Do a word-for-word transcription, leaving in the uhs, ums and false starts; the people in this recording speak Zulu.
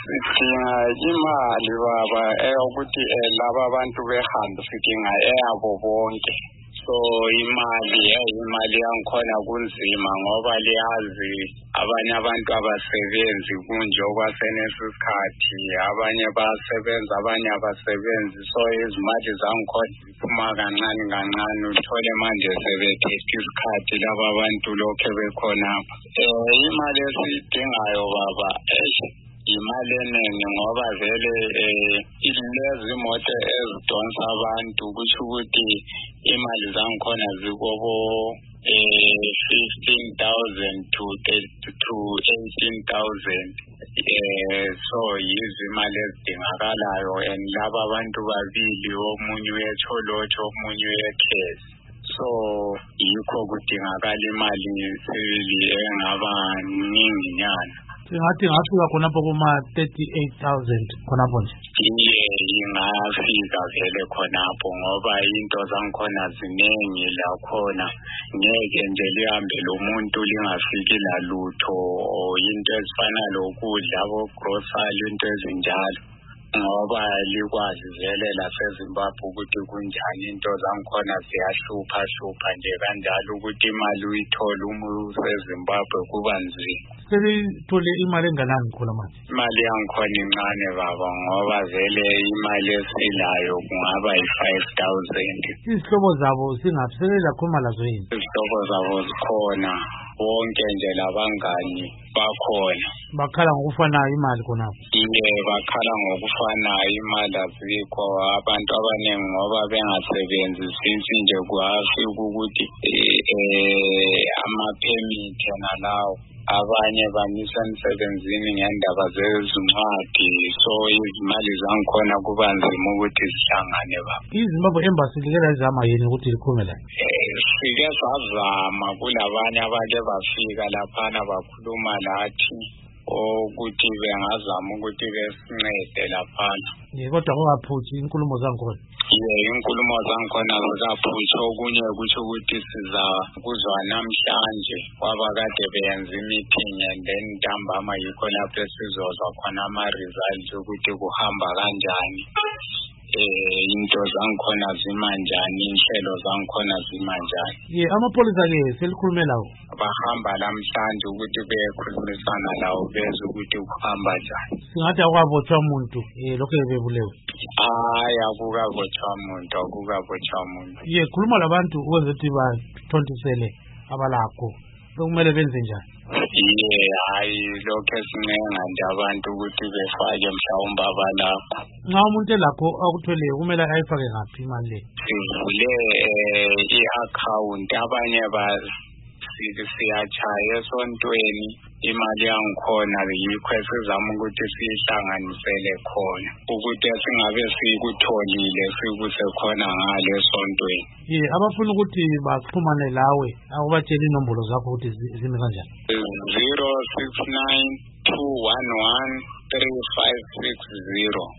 Sidinga imali baba eyokuthi laba abantu behambe sidinga eyabo bonke. So imali imali yangikhona kunzima ngoba liyazi abanye abantu abasebenzi kunje okwasenesikhathi, abanye bayasebenza abanye abasebenzi, so izimali zangikhona ziphuma kancane kancane. Uthole manje sebethethe isikhathi laba abantu lokho bekhona. Eh imali esiyidingayo baba imali eningi ngoba vele ilezi imoto ezidonsa abantu kusho ukuthi imali zangikhona zikobo fifteen thousand to to eighteen thousand. Eh so yizo imali ezidingakalayo, and laba abantu babili, omunye uyetholotsho omunye uyekhesi, so yikho kudingakala imali sibili engaba ningi nyana. Singathi ngafika khonapho kuma thirty-eight thousand khonapho nje. Iye ingafika vele khonapho ngoba into zangikhona ziningi la khona, ngeke nje lihambe lo muntu lingafiki lalutho, into ezifana lokudla abo grocery, into ezinjalo, ngoba likwazi vele laseZimbabwe ukuthi kunjani into zangikhona ziyahlupha hlupha nje kanjalo ukuthi imali uyithola uma useZimbabwe kuba nzima. Selithole imali enganani khona manje? Imali yangikhona incane baba ngoba vele imali esilayo kungaba yi-five thousand. Izihlobo zabo singaphi selakhuluma lazo yini? Izihlobo zabo zikhona bonke nje labangani bakhona. Bakhala ngokufanayo imali khonapho? Iye bakhala ngokufanayo, imali azikho. Abantu abaningi ngoba bengasebenzi since nje kwafika ukuthi amaphemithi nalawo, abanye bamisa emsebenzini ngendaba zezincwadi, so izimali zangikhona kuba nzima ukuthi zihlangane baba. iZimbabwe Embassy likela izama yini ukuthi likhulume la? Sike sazama kulabanye abake bafika laphana bakhuluma lathi ukuthi bengazama ukuthi besincede laphana. Kodwa kungaphuthi inkulumo zangikhona? Iye inkulumo zangikhona zikaphuthi, okunye kusho ukuthi siza kuzwa namhlanje kwaba kade beyenza i-meeting and then ntambama yikho lapho esizozwa khona ama-results ukuthi kuhamba kanjani, eh into zangikhona zima njani, inhlelo zangikhona zima njani. Ye amapolisa-ke selikhulume lawo? Bahamba namhlanje ukuthi bekhulumisana lawo bezwe ukuthi kuhamba njani. Singathi akwabotshwa umuntu um lokho bebulewe? Hayi akukabotshwa muntu, akukabotshwa muntu. Ye khuluma labantu ukwenza ukuthi bathontisele abalakho, bekumele benze njani? Iye hayi lokho esincenga nje abantu ukuthi befake mhlawumbe abalakho. Nxa umuntu elakho akuthweleyo kumele ayifake ngaphi imali le? Sivule i-account, abanye siyatshaya esontweni, imali yangikhona yikho esizama ukuthi siyihlanganisele khona ukuthi singabe sikutholile sikuse khona ngale esontweni. Ye abafuna ukuthi baxhumane lawe akubatshela inombolo zakho ukuthi zime kanjani? zero six nine two one one three five six zero.